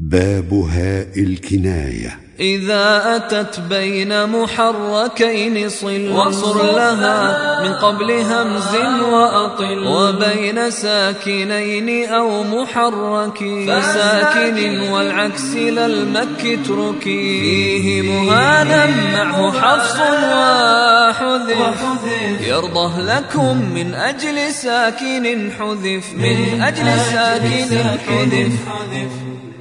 باب هاء الكناية. إذا أتت بين محركين صل واصر لها من قبل همز وأطل، وبين ساكنين أو محرك فساكن والعكس للمك اتركي. فيه مهانا معه حفص وحذف يرضه لكم من أجل ساكن حذف، من أجل ساكن حذف.